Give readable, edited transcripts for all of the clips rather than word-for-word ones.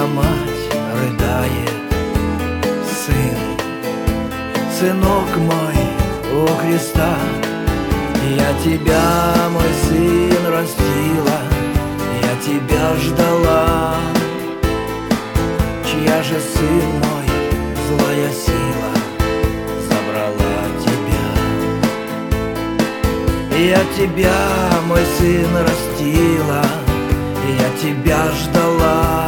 Одна мать рыдает: сын, сынок мой, у креста. Я тебя, мой сын, растила, я тебя ждала. Чья же, сын мой, злая сила забрала тебя? Я тебя, мой сын, растила, я тебя ждала.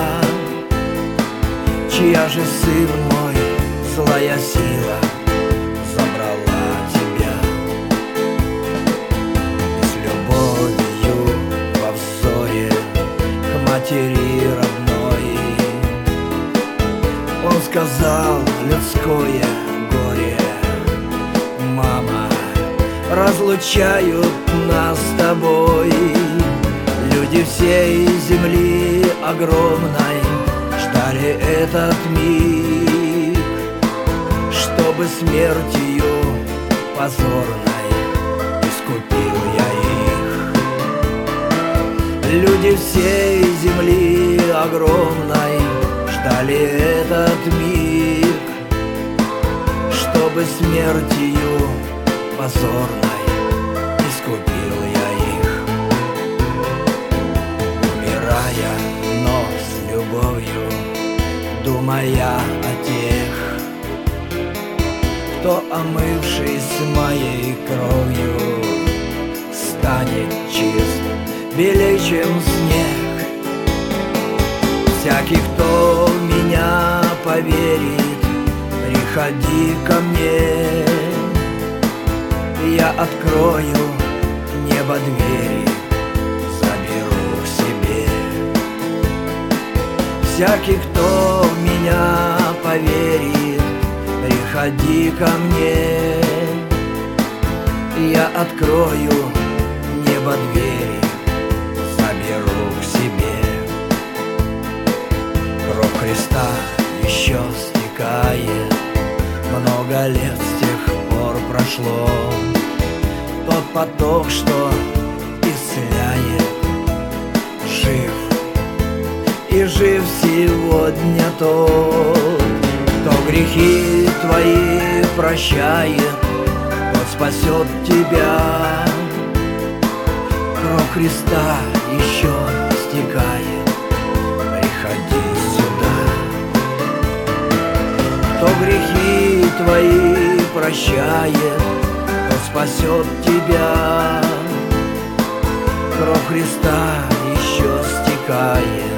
Чья же, сын мой, злая сила забрала тебя? И с любовью во взоре к матери родной он сказал людское горе: мама, разлучают нас с тобой люди всей земли огромной. Ждали этот миг, чтобы смертью позорной искупил я их. Люди всей земли огромной ждали этот миг, чтобы смертью позорной искупил я их. Умирая, но с любовью, думая о тех, кто, омывшись моей кровью, станет чист, белей, чем снег. Всякий, кто в меня поверит, приходи ко мне, я открою небо двери, заберу к себе. Всякий, кто в меня поверит, приходи ко мне, я открою небо двери, заберу к себе. Кровь Христа еще стекает, много лет с тех пор прошло. Тот поток, что исцеляет, жив, и жив сегодня тот, кто грехи твои прощает, тот спасет тебя. Кровь Христа еще стекает, приходи сюда. Кто грехи твои прощает, тот спасет тебя. Кровь Христа еще стекает,